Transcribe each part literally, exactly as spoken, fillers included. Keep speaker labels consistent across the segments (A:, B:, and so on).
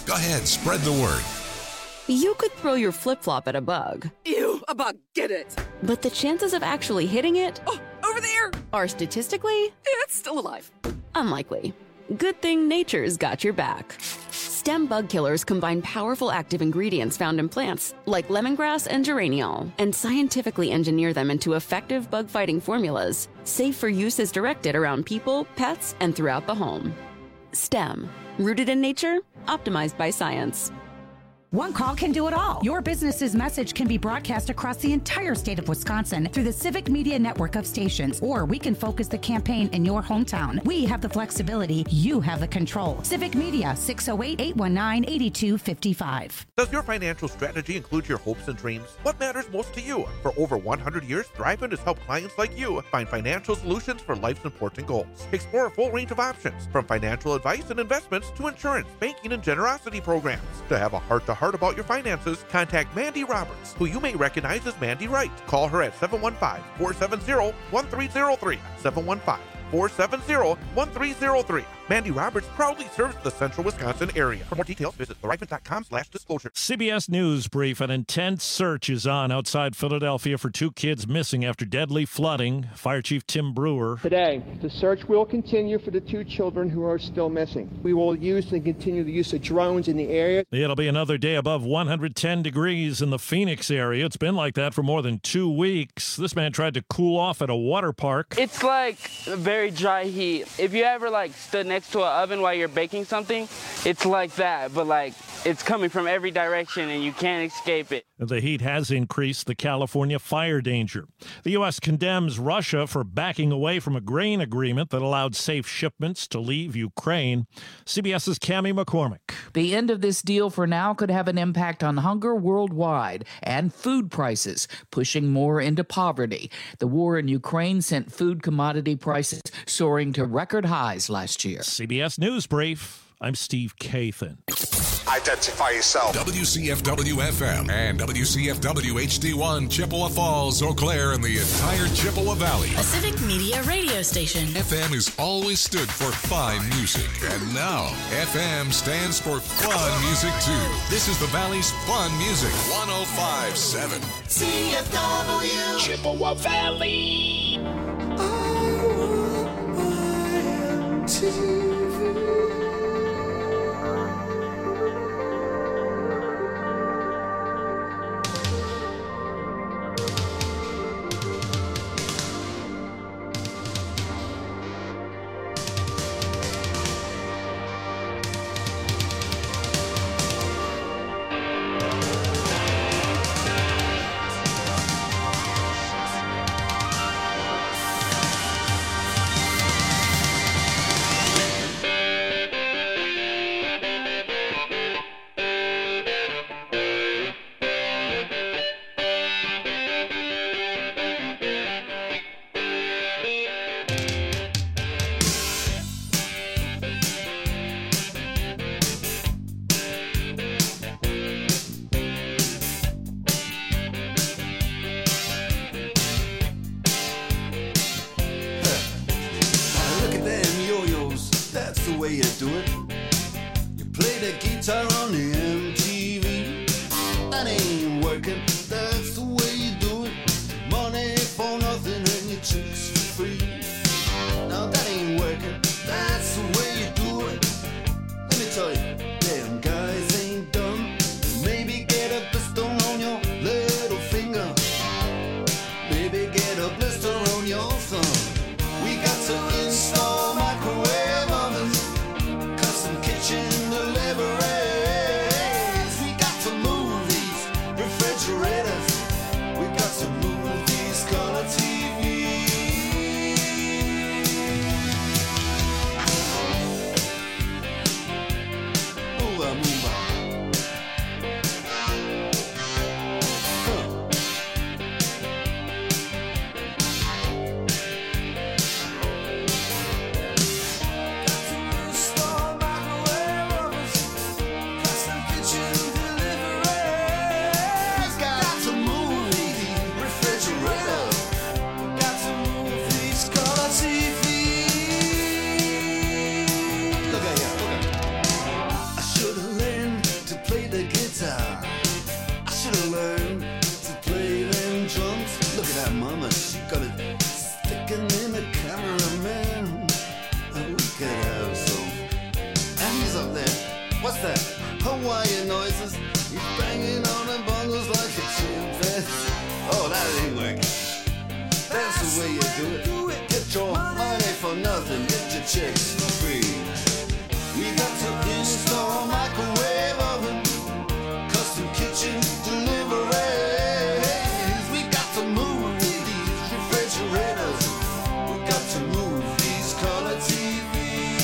A: Go ahead, spread the word.
B: You could throw your flip-flop at a bug.
C: Ew, a bug, get it.
B: But the chances of actually hitting it
C: Oh, over there.
B: are statistically
C: It's still alive.
B: unlikely. Good thing nature's got your back. Stem bug killers combine powerful active ingredients found in plants, like lemongrass and geraniol, and scientifically engineer them into effective bug-fighting formulas, safe for use as directed around people, pets, and throughout the home. Stem. Rooted in nature, optimized by science.
D: One call can do it all. Your business's message can be broadcast across the entire state of Wisconsin through the Civic Media network of stations, or we can focus the campaign in your hometown. We have the flexibility. You have the control. Civic Media, six oh eight, eight one nine, eight two five five.
E: Does your financial strategy include your hopes and dreams? What matters most to you? For over one hundred years, Thrivent has helped clients like you find financial solutions for life's important goals. Explore a full range of options, from financial advice and investments to insurance, banking, and generosity programs. To have a heart-to-heart about your finances, contact Mandy Roberts, who you may recognize as Mandy Wright. Call her at seven one five, four seven zero, one three zero three, seven one five, four seven zero, one three zero three. Mandy Roberts proudly serves the central Wisconsin area. For more details, visit thrivent.com slash disclosure.
F: C B S News brief. An intense search is on outside Philadelphia for two kids missing after deadly flooding. Fire Chief Tim Brewer.
G: Today, the search will continue for the two children who are still missing. We will use and continue the use of drones in the area.
F: It'll be another day above one hundred ten degrees in the Phoenix area. It's been like that for more than two weeks. This man tried to cool off at a water park.
H: It's like a very dry heat. If you ever like stood next to an oven while you're baking something, it's like that, but like it's coming from every direction and you can't escape it.
F: The heat has increased the California fire danger. The U S condemns Russia for backing away from a grain agreement that allowed safe shipments to leave Ukraine. CBS's Cammie McCormick.
I: The end of this deal for now could have an impact on hunger worldwide and food prices, pushing more into poverty. The war in Ukraine sent food commodity prices soaring to record highs last year.
F: C B S News Brief. I'm Steve Kathan.
A: Identify yourself. W C F W F M and W C F W H D one, Chippewa Falls, Eau Claire, and the entire Chippewa Valley.
J: A Civic Media radio station.
A: F M has always stood for fine music, and now F M stands for fun music too. This is the Valley's fun music. one oh five point seven
K: C F W
L: Chippewa Valley.
K: Kitchen delivery.
M: fast. He's banging on the bongos like a chimpanzee. Oh, that ain't working. That's the way you do it. Get your money for nothing, get your chicks for free. We got to install a microwave oven, custom kitchen deliveries. We got to move these refrigerators. We got to move these color T Vs.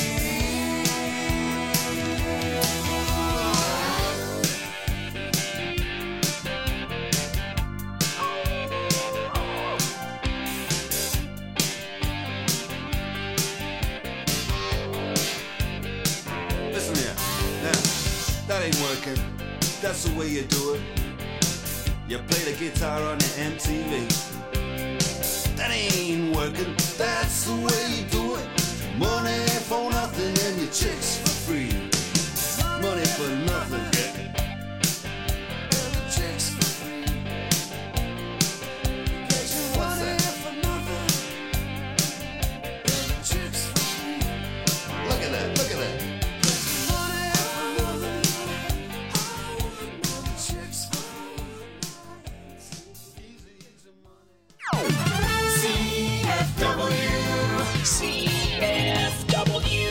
M: Listen here, now, that ain't working. That's the way you do it. You play the guitar on the M T V. That ain't working. That's the way you do it. Money for nothing and your chicks for free. Money for nothing. Chicks for free. What's that? Chicks for free. Look at that, look at that.
K: C F W.
L: C F W.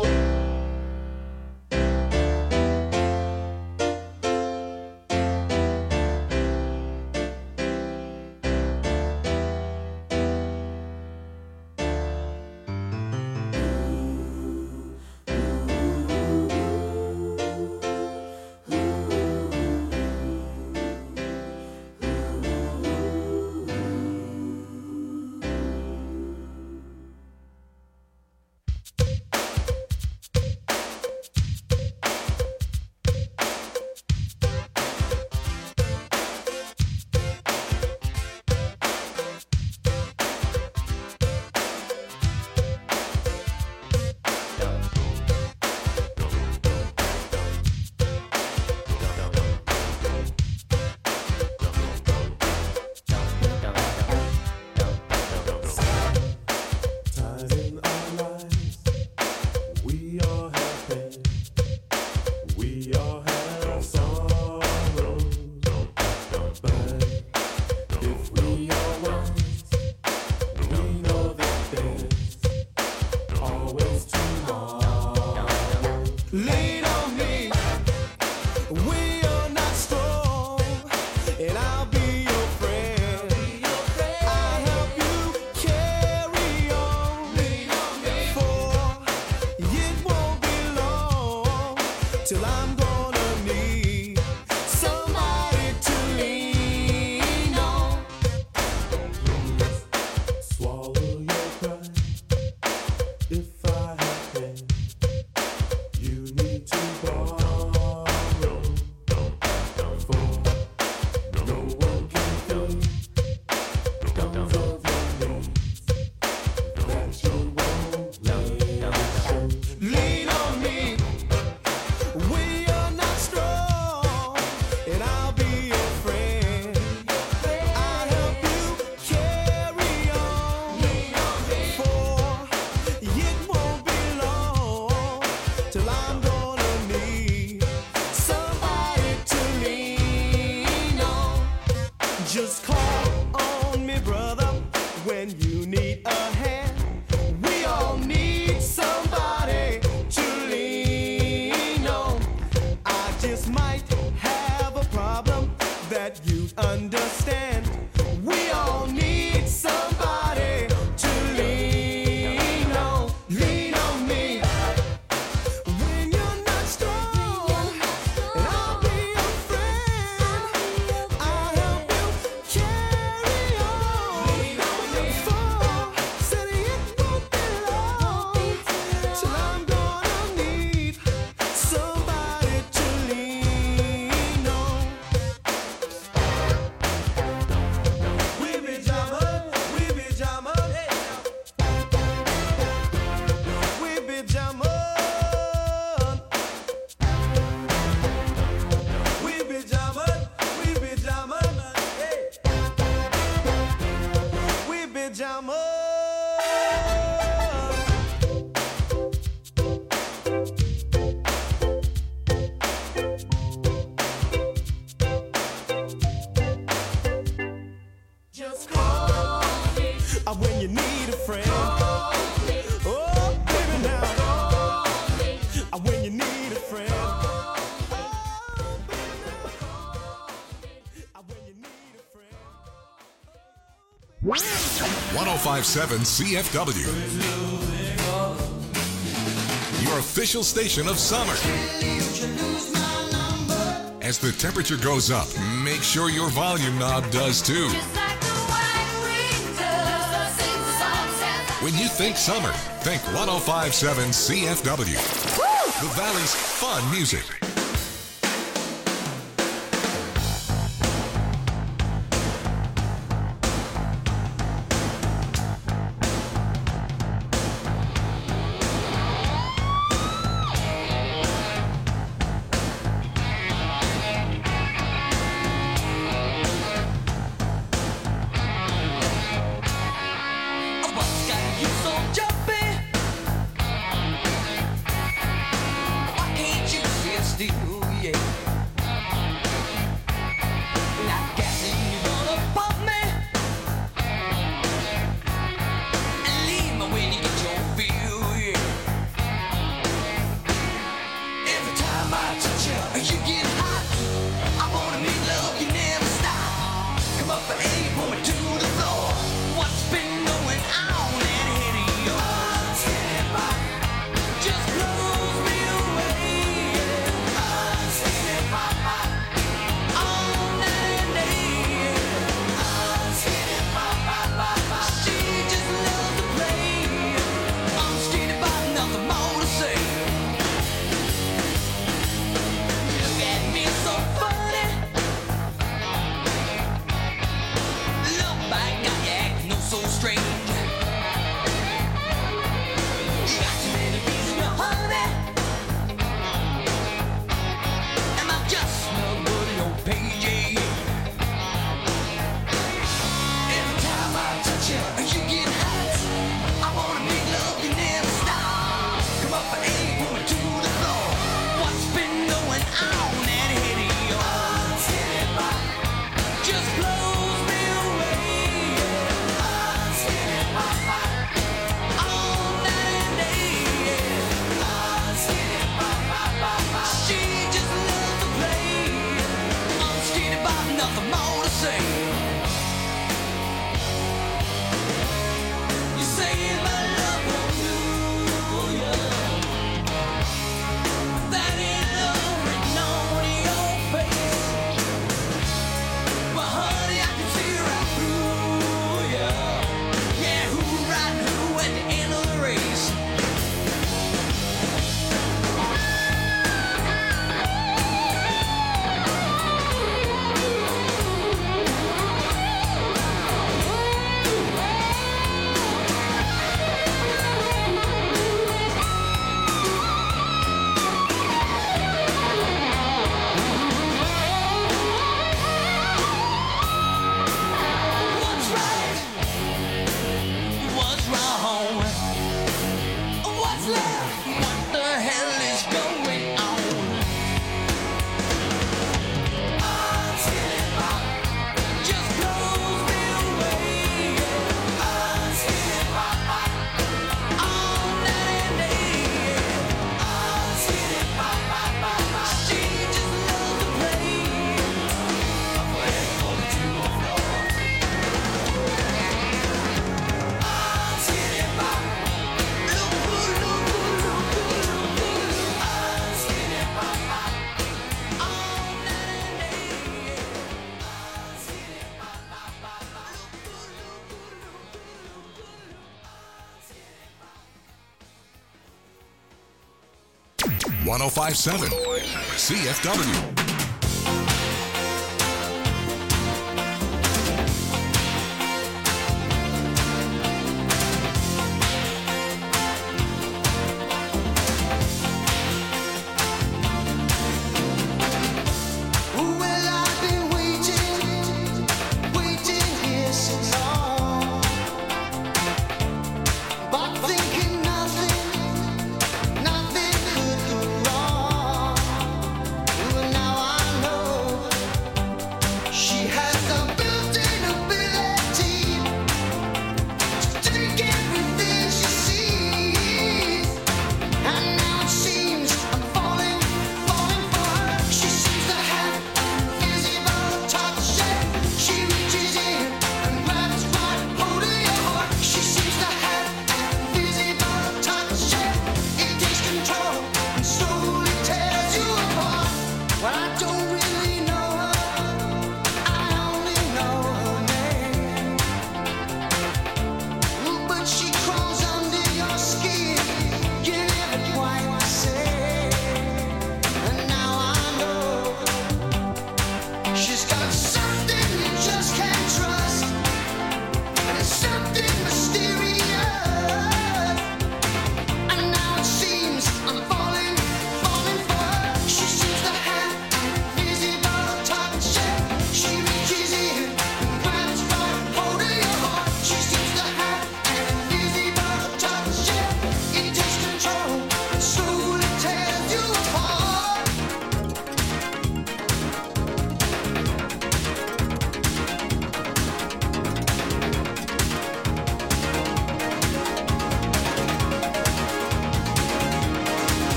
M: Lean on me. We are not strong, and I'll be your friend. I'll help you carry on. For it won't be long till I'm gonna need somebody to lean on. Swallow your pride. If I have pain, you need to borrow, for no one can feel comes of your needs that you won't lean. Lean on me. We are
A: one oh five point seven C F W. Your official station of summer. As the temperature goes up, make sure your volume knob does too. When you think summer, think one oh five point seven C F W. The Valley's fun music. one oh five point seven C F W.
K: Now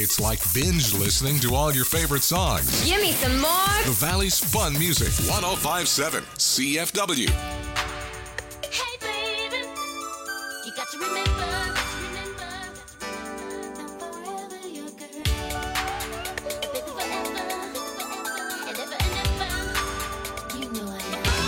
A: It's like binge listening to all your favorite songs.
N: Give me some more.
A: The Valley's Fun Music, one oh five point seven C F W.
K: Hey, baby, you got to remember, remember, now forever your girl. Baby, forever, forever, and ever and ever. You know I love you.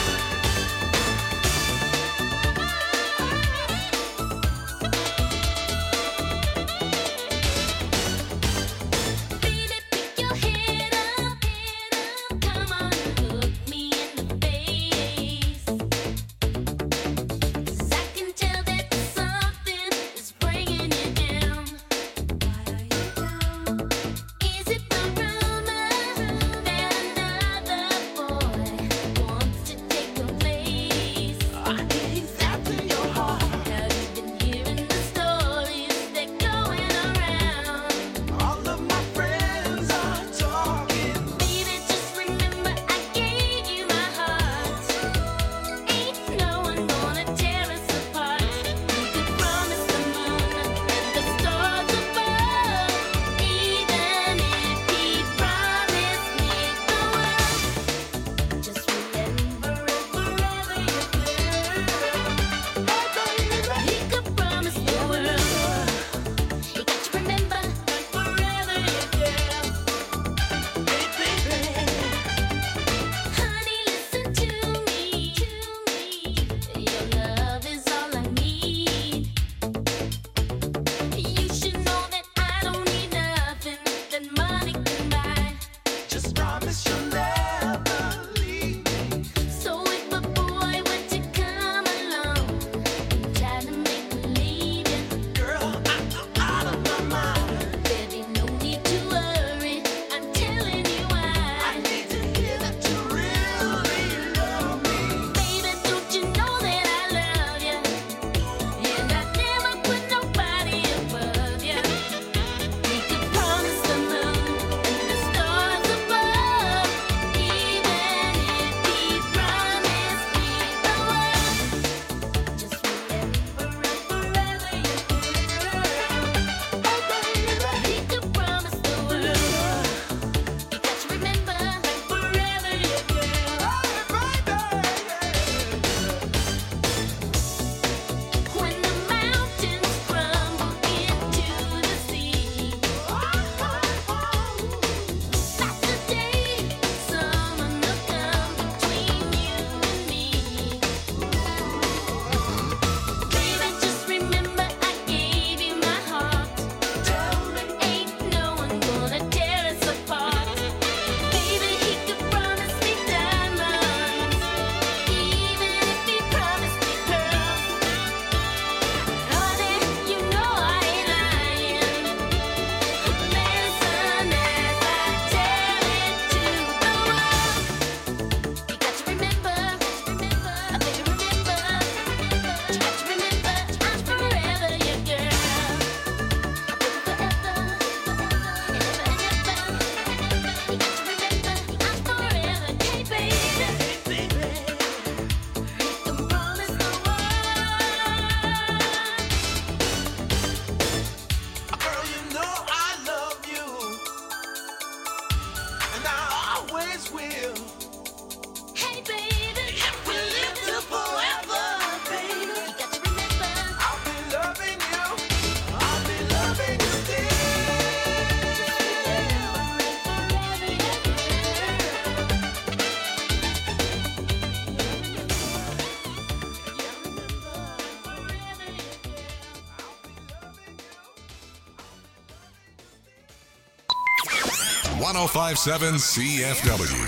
A: one oh five point seven C F W.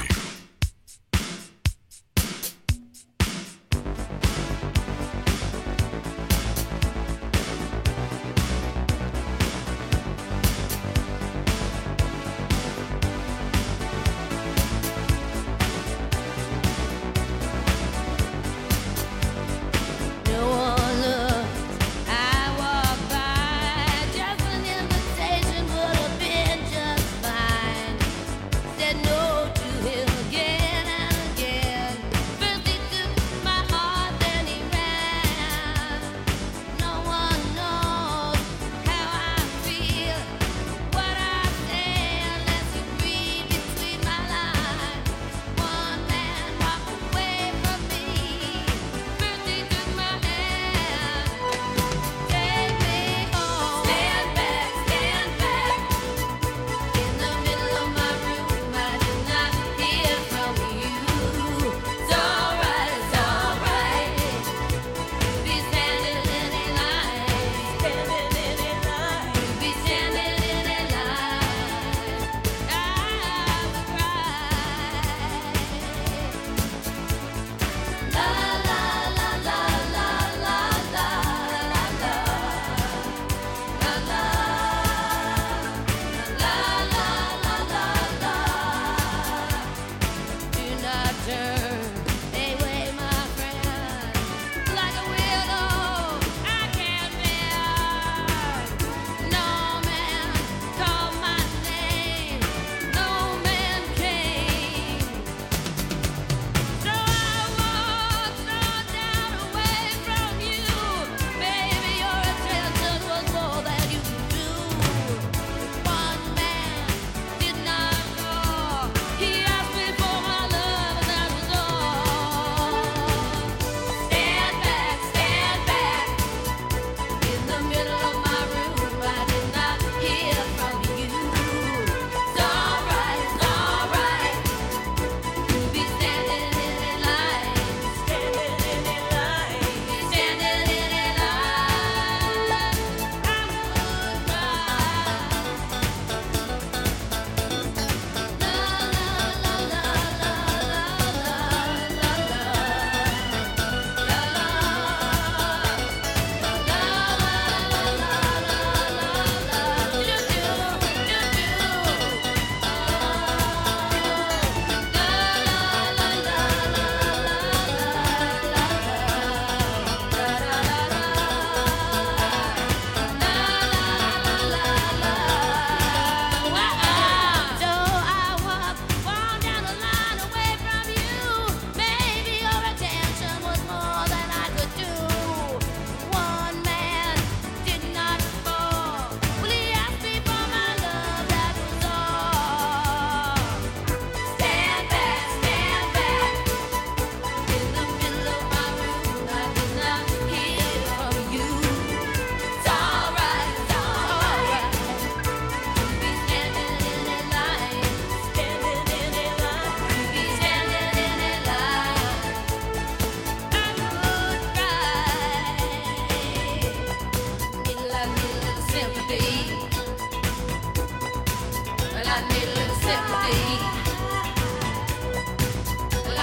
K: Said no to him.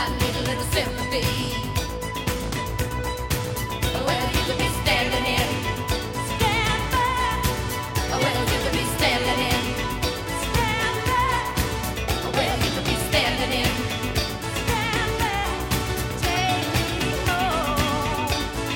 K: I need a little sympathy. Well, you could be standing in. Stand back. Well, you could be standing in. Stand back. Well, you could be standing in. Stand back. Take me home.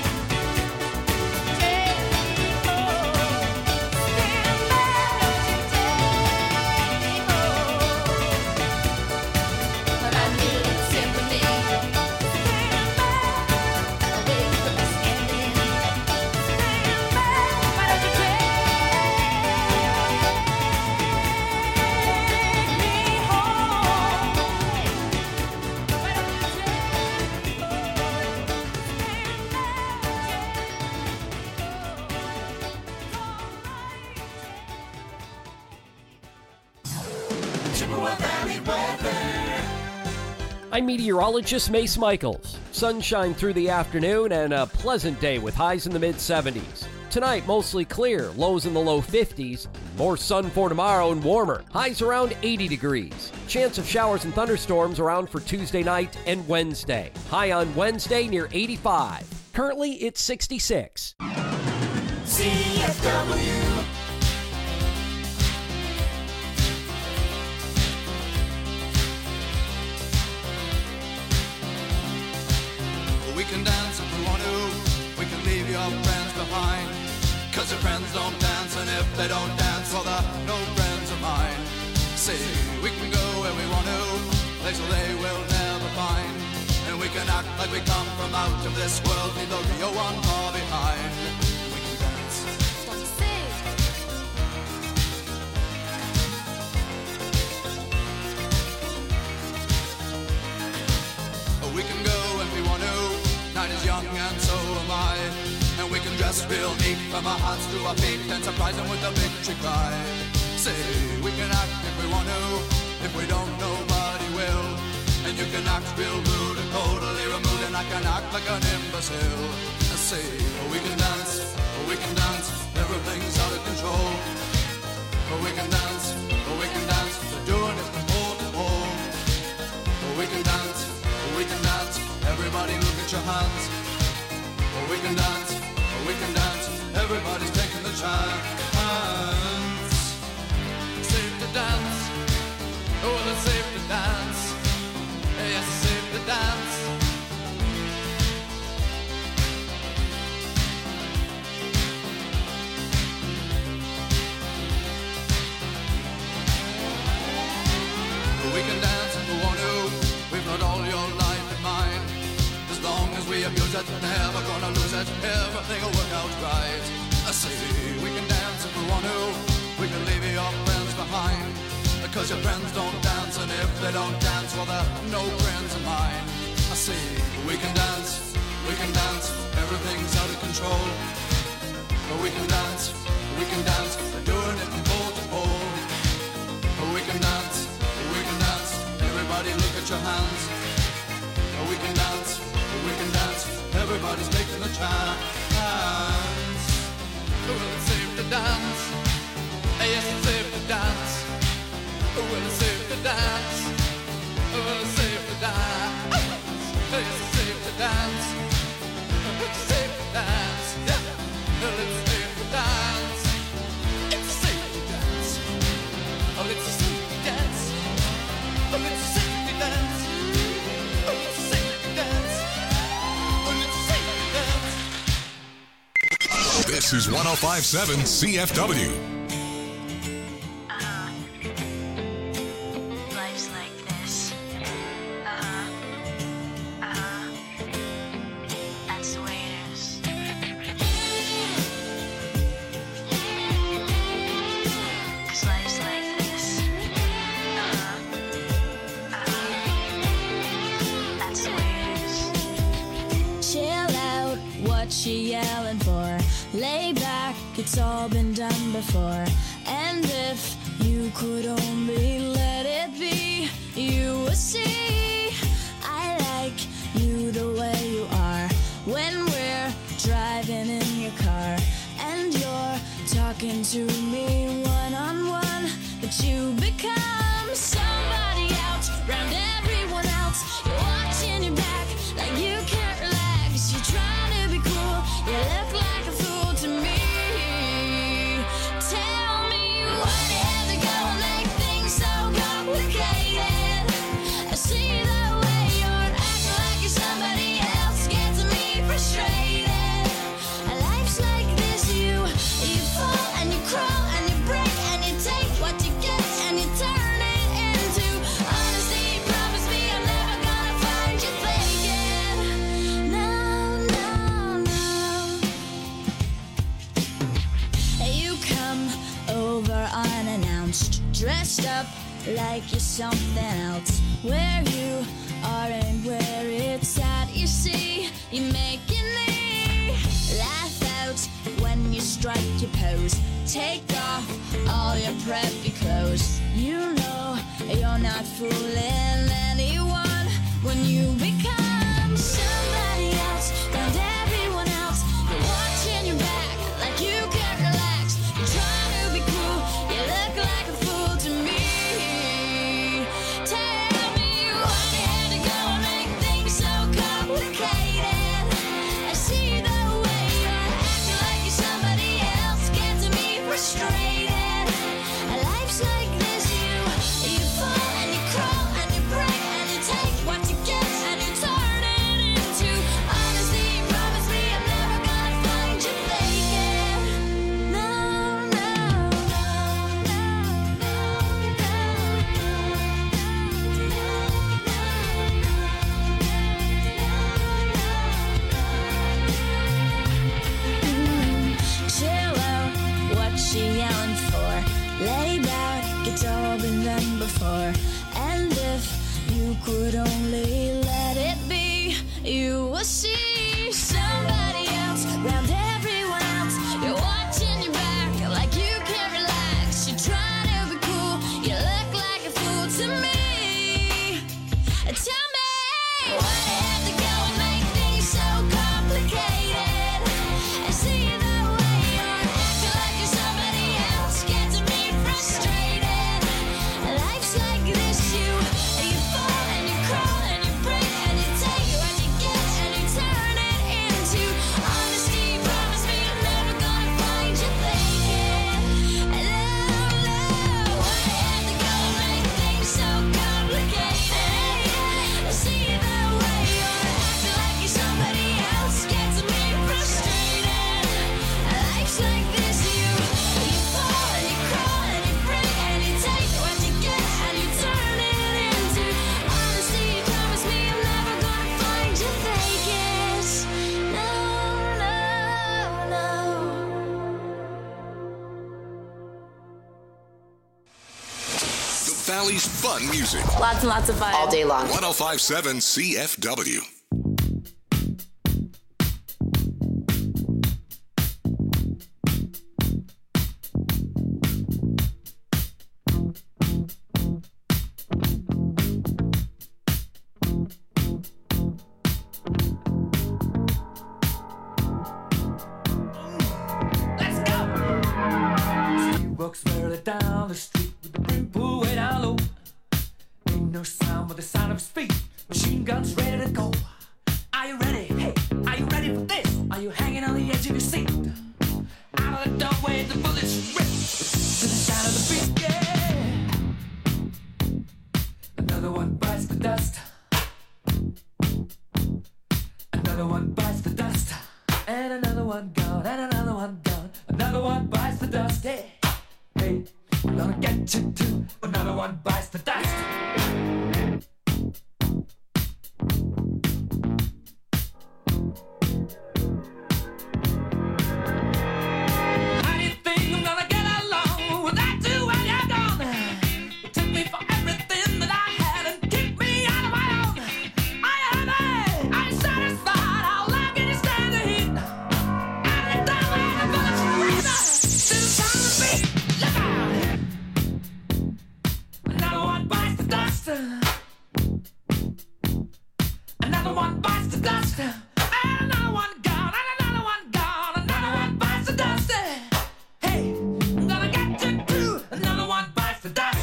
K: Take me home. Stand back. Take me home. But I need a little sympathy. Stand back. Well, you could be standing in. Stand back. Why don't you take me
L: Chippewa Valley weather.
N: I'm meteorologist Mace Michaels. Sunshine through the afternoon and a pleasant day with highs in the mid seventies. Tonight, mostly clear, lows in the low fifties. More sun for tomorrow and warmer. Highs around eighty degrees. Chance of showers and thunderstorms around for Tuesday night and Wednesday. High on Wednesday near eighty-five. Currently, it's sixty-six.
L: C F W.
M: We can dance if we want to. We can leave your friends behind. Cause your friends don't dance, and if they don't dance, well, they're no friends of mine. See, we can go where we want to, places they will never find. And we can act like we come from out of this world, leave the real one far behind. We can dance. We can go when we want to. Night is young and so am I. And we can dress real neat from our hearts to our feet and surprise them with a victory cry. Say, we can act if we want to. If we don't, nobody will. And you can act real rude and totally removed, and I can act like an imbecile. Say, we can dance, we can dance, everything's out of control. We can dance, we can dance, we're doing it from pole to pole. We can dance, we can dance, everybody look at your hands. We can dance, we can dance, everybody's taking the chance. Safe to dance, oh, it's safe to dance. Yes, it's safe to dance. We can dance if we want to. We've got all your life in mind. As long as we abuse it, never gonna lose it. Everything will work out right. I say we can dance if we want to. We can leave your friends behind. Because your friends don't dance, and if they don't dance, well, they're no friends of mine. I say we can dance, we can dance. Everything's out of control. But we can dance, we can dance. We're doing it from pole to pole. We can dance, we can dance. Everybody look at your hands. We can dance, we can dance. Everybody's taking the chance. Well, it's safe to dance. Yes, it's safe to dance. Well, it's safe to dance. Well, it's safe to dance. Yes, it's safe to dance. It's safe to dance. Yeah. Well, it's safe to dance. It's safe to dance. Oh, it's safe to dance. Oh, it's safe to dance. Oh, it's safe to dance. Oh, it's safe to dance.
A: This is one oh five point seven C F W.
K: Life's like this. Uh-huh. Uh-huh. That's the way it is. Cause life's like this. Uh-huh. Uh-huh. That's the way it is.
O: Chill out, what you yelling for? Lay back, it's all been done before. And if you could only let it be, you would see I like you the way you are. When we're driving in your car and you're talking to me one-on-one, but you become somebody else, round everyone else. You're watching like you're something else. Where you are and where it's at, you see, you're making me laugh out when you strike your pose. Take off all your preppy clothes. You know you're not fooling anyone when you become somebody else. And everyone else, you're watching your back like you can't relax. You're trying to be cool, you look like a fool to me. Tell me why you had to go and make things so complicated. I see the way you're acting like you're somebody else, gets me frustrated. Life's like this, you you fall and you crawl and you break and you take what you get and you turn it into honesty. Promise me I'm never gonna find you faking. No, no, no, chill out, what she yelling for? Lay back, it's all been done before. And if you could only let it be, you will see somebody else round everyone else. You're watching your back like you can't relax. You're trying to be cool, you look like a fool to me. Tell me why you have to go and make things so complicated. I see the way you're acting like you're somebody else, gets me frustrated. Life's like this, you you fall and you crawl and you break and you take what you get and you turn it into honesty. Promise me I'm never gonna find you faking. Love, love, why you have to go and make things so complicated? I see the way you're acting like you're somebody else, gets me frustrated. Life's like this, you you fall and you crawl and you break and you take what you get and you turn it into honesty. Promise me I'm never gonna find you faking. No, no, no.
A: The Valley's fun music.
P: Lots and lots of fun. All day long.
A: one oh five point seven C F W.
L: He walks merrily down the street with the brim pulled way down low. Ain't no sound but the sound of his feet. Machine guns ready to go. Are you ready? Hey, are you ready for this? Are you hanging on the edge of your seat? Out of the doorway, the bullets rip to the sound of the beat. Yeah. Another one bites the dust. Another one bites the dust. And another one gone. And another one gone. Another one bites the dust. Hey, hey, I'm gonna get you too. Another one bites the dust. How do you think I'm gonna get along without you when you're gone? You took me for everything that I had and kicked me out of my own. Are you happy? Are you satisfied? How long can you stand the heat? Out of the doorway, the bullets rip to the sound of the beat. Look out! Another one bites the dust. Another one bites the dust. And another one gone. And another one gone. Another one bites the dust. Hey, I'm gonna get you too. Another one bites the dust.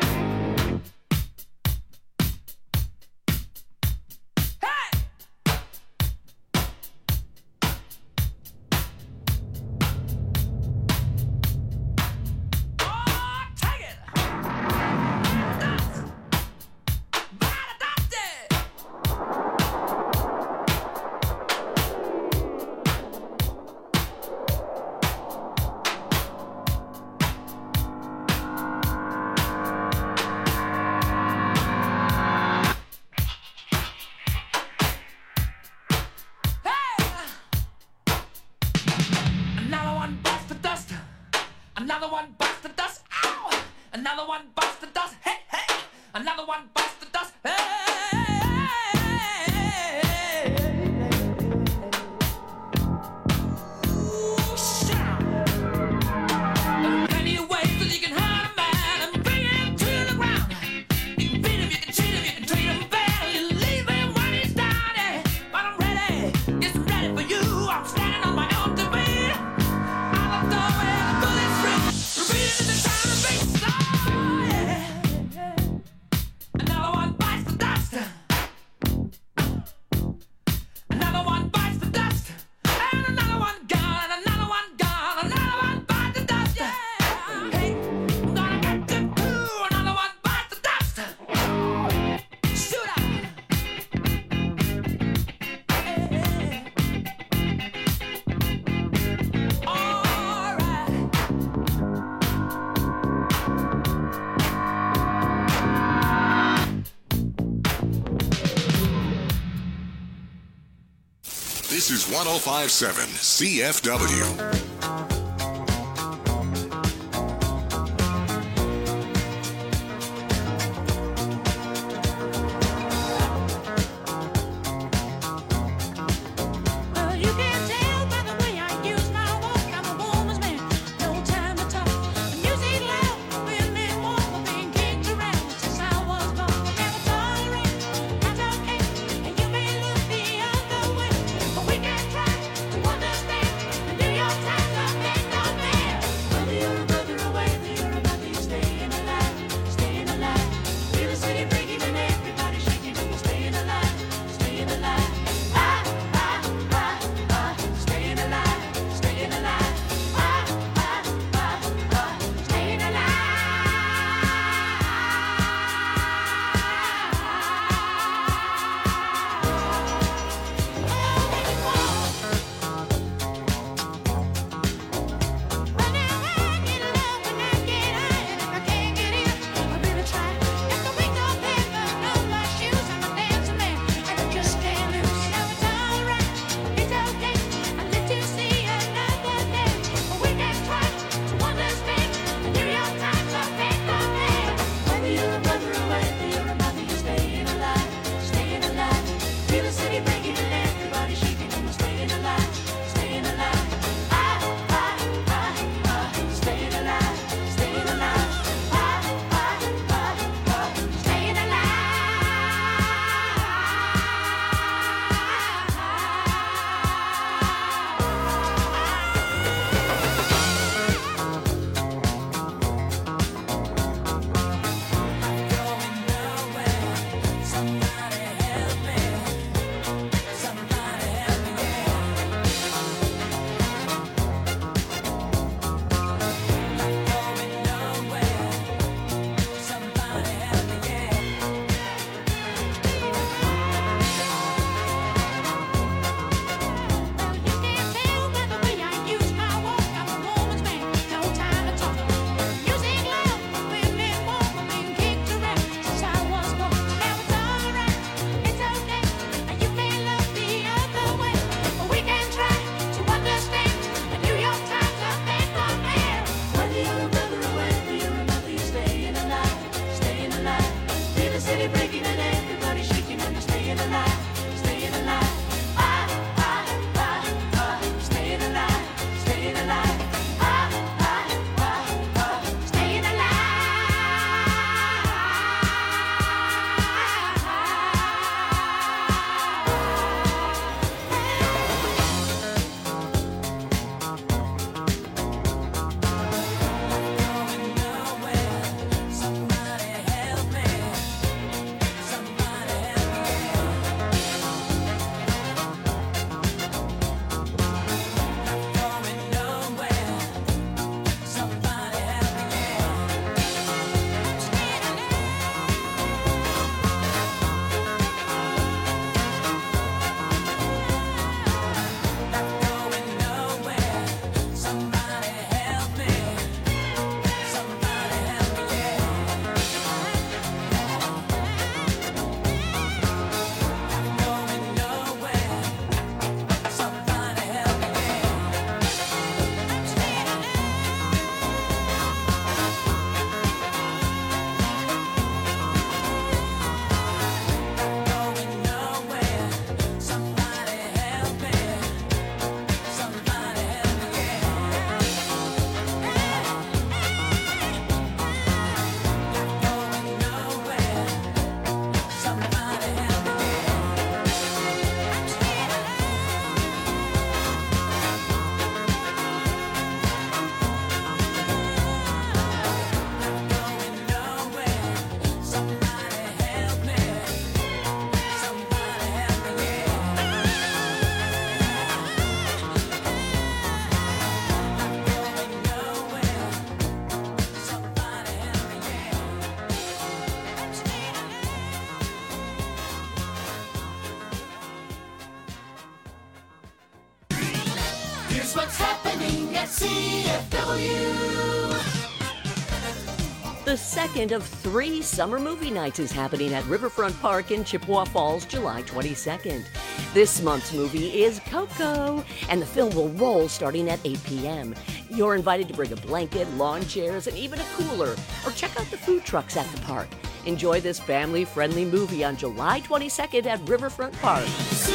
L: Hey! Oh, take it! Dust! Bite the dust! Another one bites the dust. Another one bites the dust. Ow! Another one bites the dust. Hey, hey!
A: This is one oh five point seven C F W.
L: Here's what's happening at C F W.
P: The second of three summer movie nights is happening at Riverfront Park in Chippewa Falls, July twenty-second. This month's movie is Coco, and the film will roll starting at eight p.m. You're invited to bring a blanket, lawn chairs, and even a cooler, or check out the food trucks at the park. Enjoy this family-friendly movie on July twenty-second at Riverfront Park.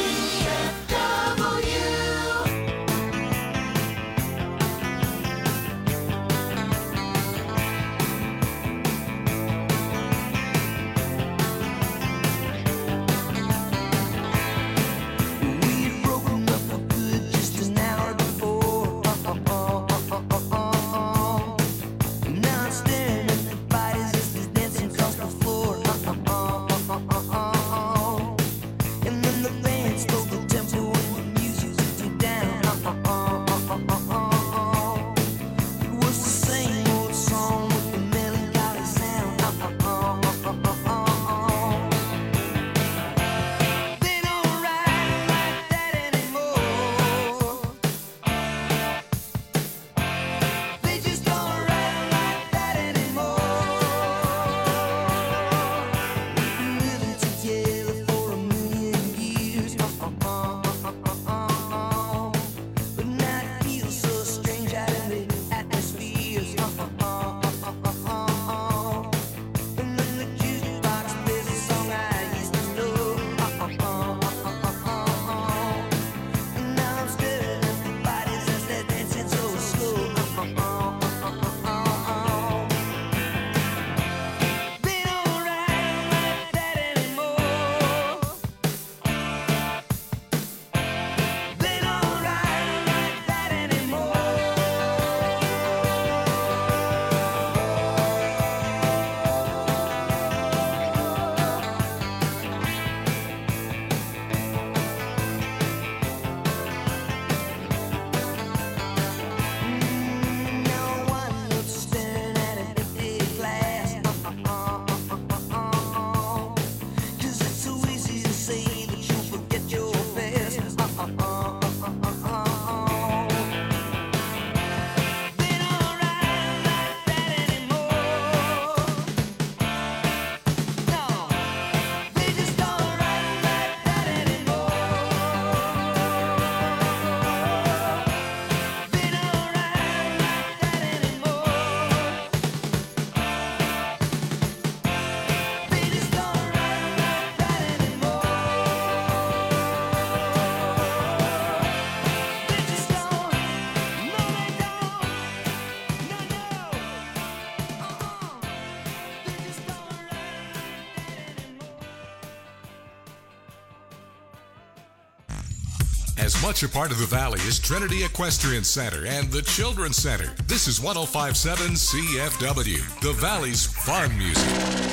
A: As much a part of the Valley as Trinity Equestrian Center and the Children's Center. This is one oh five point seven C F W, the Valley's fun music.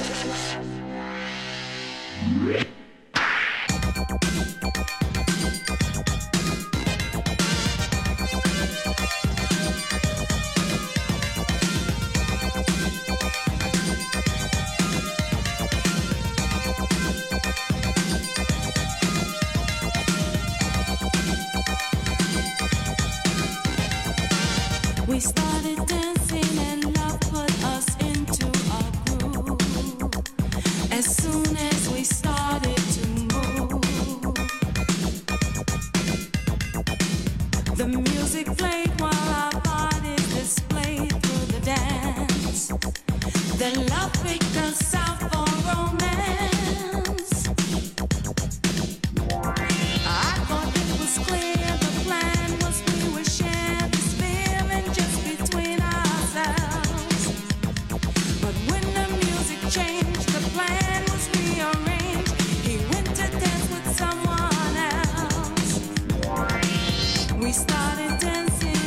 K: We started dancing and love put us into a groove. As soon as we started to move, the music played while our bodies displayed through the dance. Then love picked us out for romance. I thought it was clear the plan was we would share this feeling just between ourselves. But when the music changed, the plan was rearranged. He went to dance with someone else. We started dancing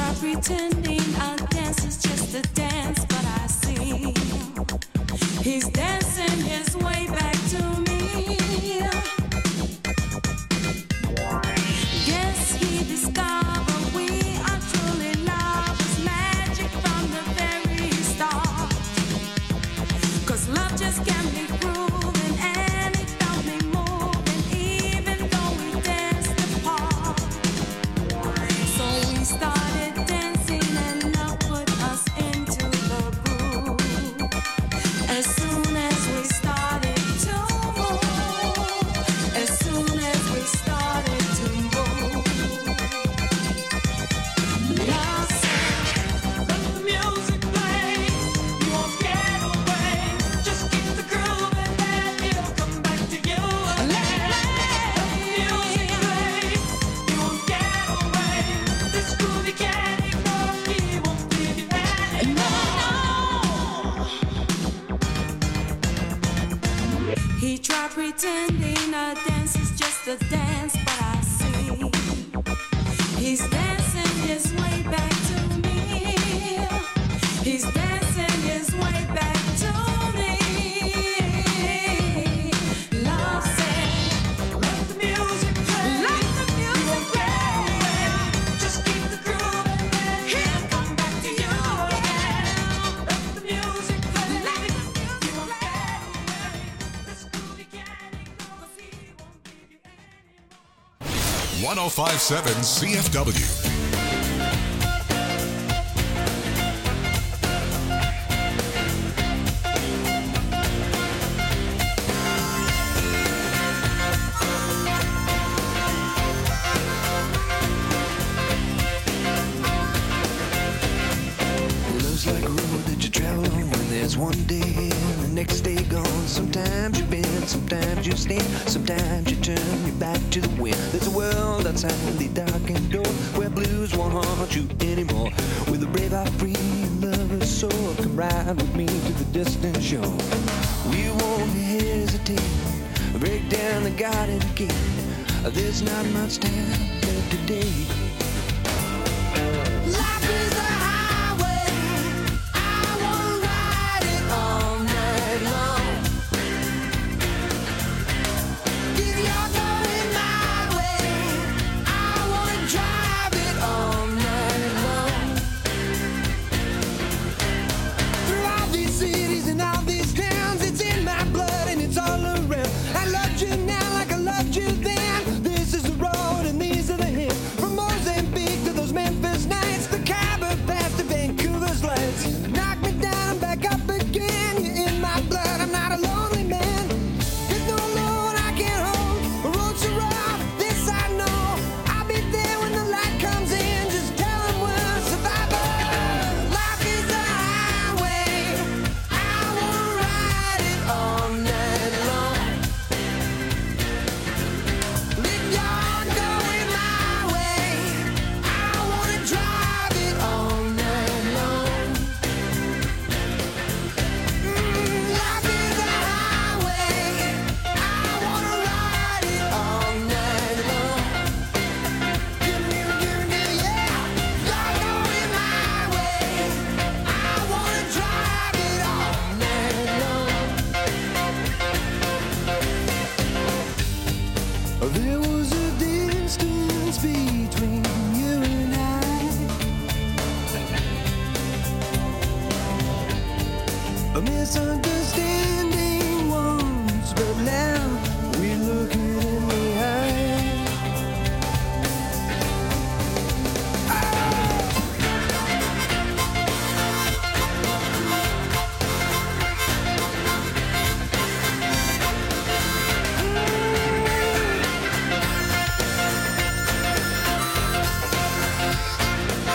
Q: try pretending our dance is just a dance, but I see he's dancing his way back to me. Yes, he discovered we are truly lovers, magic from the very start. 'Cause love just can't be proven, and it felt me moving, even though we danced apart. So we started dancing, and love put us into the groove. As soon as we started to move, as soon as we started to move, love said, let the music play. You won't get away. Just keep the groove, and then it'll come back to you again. Let the music play. You won't get away. This groove you can't ignore. He won't leave you anymore. He tried pretending a dance is just a dance, but I see he's dancing his way back to me. He's dancing his way back to me. Love said, let the music play. Let the music play. Just keep the groove, and then he'll come back to you again. Let the music play. Let the music play. This groove you can't ignore, 'cause he won't leave you anymore.
A: one oh five point seven C F W.
R: Love's like a road that you travel on when there's one day and the next day gone. Sometimes you bend, sometimes you stand, sometimes you turn your back to the wind. There's a world outside the darkened door where blues won't haunt you anymore. With a brave heart free and lover's soul, come ride with me to the distant shore. We won't hesitate, break down the garden gate. There's not much time left today. Life is a highway. I wanna ride it all night long. If you're going my way, I wanna drive it all night long. Through all these cities and all these towns, it's in my blood and it's all around. I loved you now like I loved you then. This is the road and these are the hills. From Mozambique to those Memphis nights, the Khyber Pass to Vancouver's lights. Knock me down, back up again. You're in my blood, I'm not a lonely man. There's no Lord I can't hold. The road's so rough, this I know. I'll be there when the light comes in. Just tell 'em we're survivors. Life is a highway. I wanna ride it all night long. If you're going my way, I wanna drive it all night long. Mm, life is a highway. I wanna ride it all night long. Give me, give me, yeah. You're going my way. I wanna drive it all night long. There was a distance between you and I, a misunderstanding once, but now we look it in the eye.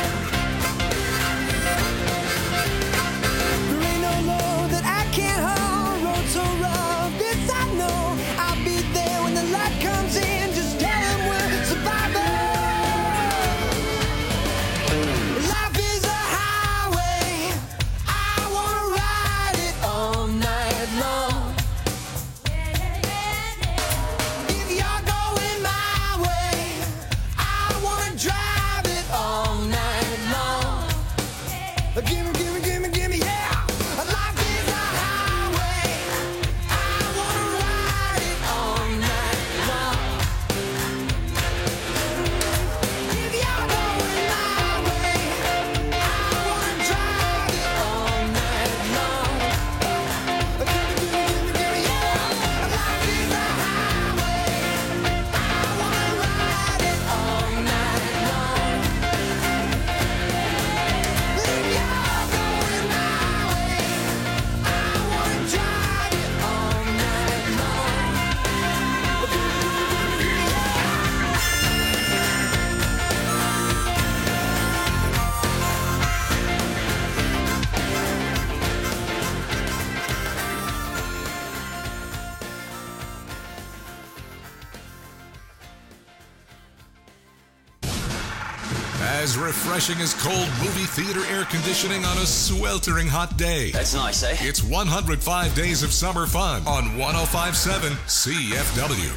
R: There ain't no load that I can't hold.
A: refreshing as cold movie theater air conditioning on a sweltering hot day.
S: That's nice, eh?
A: It's one hundred five Days of Summer Fun on one oh five point seven C F W.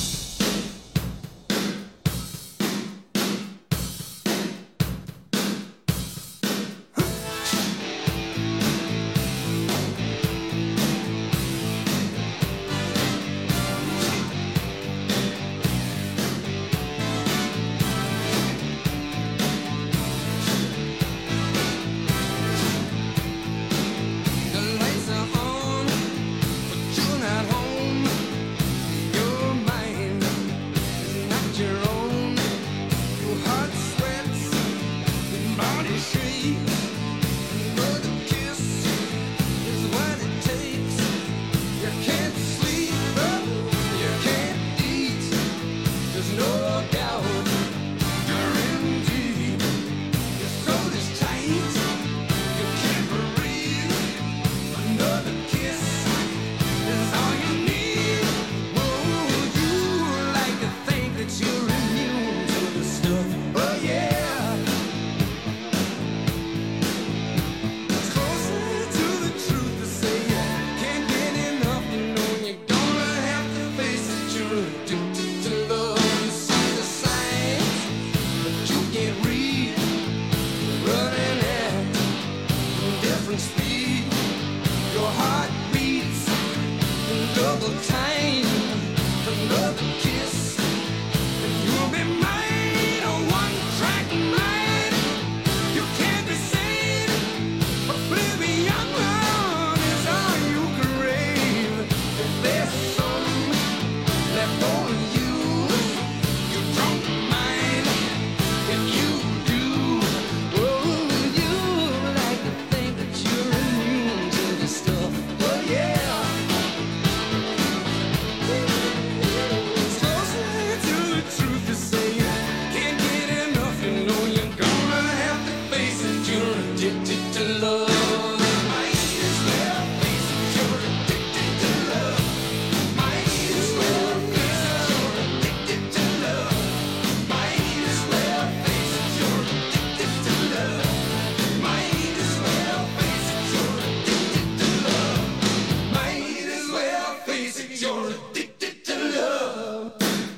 R: The lights are on, but you're not home. Your mind is not your own. Your heart sweats, your body shakes. Another kiss is what it takes. You can't sleep, you can't eat. There's no doubt you're in deep. Your soul is tight, you can't breathe. Another kiss is all you need. Oh, you like to think that you're immune to the stuff. Oh yeah. It's closer to the truth to say you can't get enough. You know you're gonna have to face it. You're addicted to love. You see the signs, but you can't read. You're running at different speed. Your heart beats in double time. Another kiss, and you'll be mine. A one-track mind. You can't be sane. Oblivion is all you crave. If there's some left for you, you don't mind. If you do, oh, you like to think that you're immune to this stuff. Oh yeah. It's closer to the truth to say you can't get enough. You know you're gonna have to face it. You're addicted to love. Might as well face it. You're addicted to love. Might as well face it. You're addicted to love. Might as well face it. You're addicted to love. Might as well face it. You're addicted to love. Might as well face it. You're addicted to love.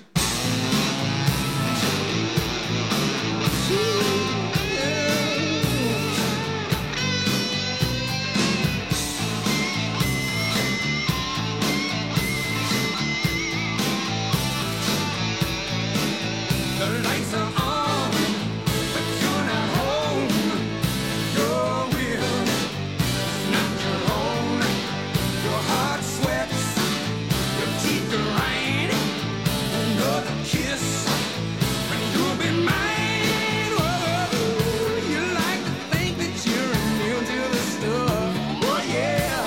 R: The lights are on, but you're not home. Your will is not your own. Your heart sweats, your teeth grind. Another kiss, and you'll be mine. Whoa, you like to think that you're immune to the stuff. Oh yeah.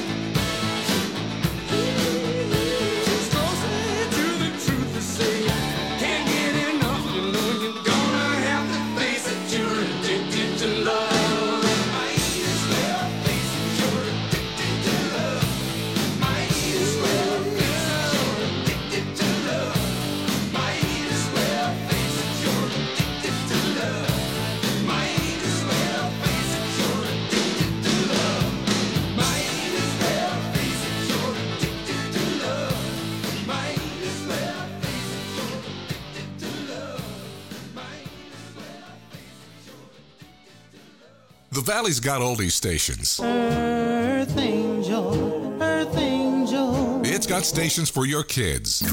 R: It's closer to the truth to say you can't get enough. You know you're gonna have to face it. You're addicted to love. Might as well face it. You're addicted to love. Might as well face it. You're addicted to love. Might as well face it. You're addicted to love. Might as well face it. You're addicted to love. Might as well face it. You're addicted to love. Might as well face it. You're addicted to love.
A: The Valley's got oldie stations.
R: Earth Angel, Earth Angel.
A: It's got stations for your kids.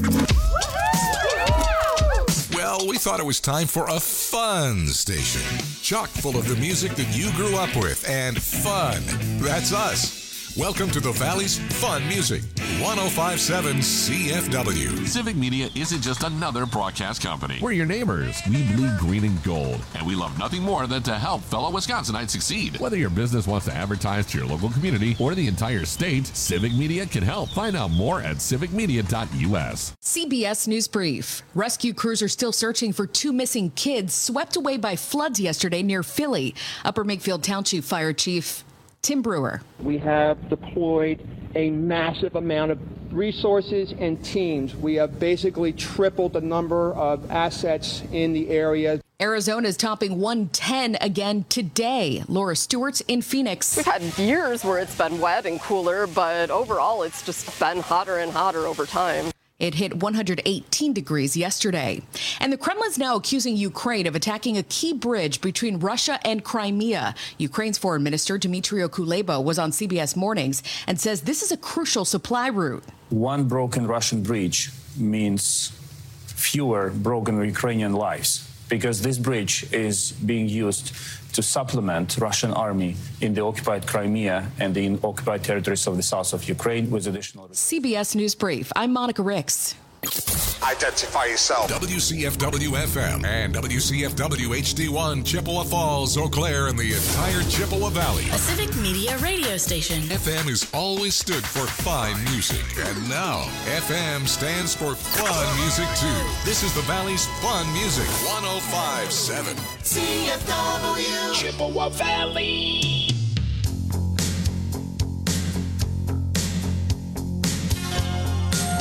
A: Well, we thought it was time for a fun station. Chock full of the music that you grew up with and fun. That's us. Welcome to the Valley's Fun Music, one oh five point seven C F W.
T: Civic Media isn't just another broadcast company. We're your neighbors. We bleed green and gold. And we love nothing more than to help fellow Wisconsinites succeed. Whether your business wants to advertise to your local community or the entire state, Civic Media can help. Find out more at civic media dot U S.
U: C B S News Brief. Rescue crews are still searching for two missing kids swept away by floods yesterday near Philly. Upper Makefield Township Fire Chief Tim Brewer.
G: We have deployed a massive amount of resources and teams. We have basically tripled the number of assets in the area.
U: Arizona's topping one ten again today. Laura Stewart's in Phoenix.
S: We've had years where it's been wet and cooler, but overall it's just been hotter and hotter over time.
U: It hit one hundred eighteen degrees yesterday. And the Kremlin's now accusing Ukraine of attacking a key bridge between Russia and Crimea. Ukraine's foreign minister, Dmytro Kuleba, was on C B S Mornings and says this is a crucial supply route.
V: One broken Russian bridge means fewer broken Ukrainian lives, because this bridge is being used to supplement Russian army in the occupied Crimea and the occupied territories of the south of Ukraine with additional...
U: C B S News Brief. I'm Monica Ricks.
A: Identify yourself. W C F W F M and W C F W H D one, Chippewa Falls, Eau Claire, and the entire Chippewa Valley.
J: A Civic Media radio station.
A: F M has always stood for fine music, and now F M stands for fun music too. This is the Valley's fun music, one oh five point seven.
R: C F W
L: Chippewa Valley.